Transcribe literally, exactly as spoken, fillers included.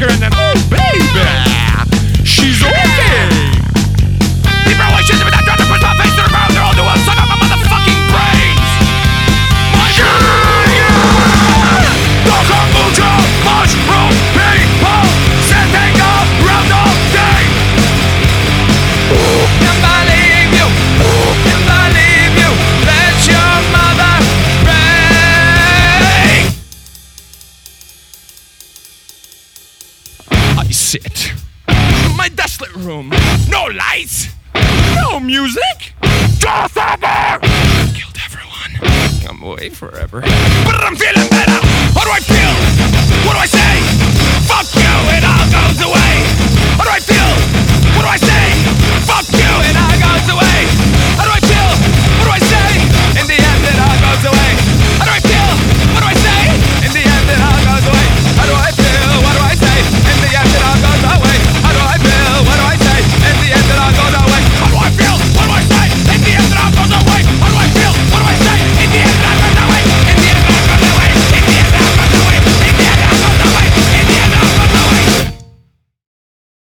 her and then, oh baby, she's okay. Deep relations with that drop to push my face to the ground. They're all new, I'll suck up my motherfucking brains. My God, the kombucha mushroom people sitting around all day. And believe you, and believe you, let your mother ring. I sit in my desolate room, no lights, no music, just over. Killed everyone. I'm away forever, but I'm feeling better. How do I feel?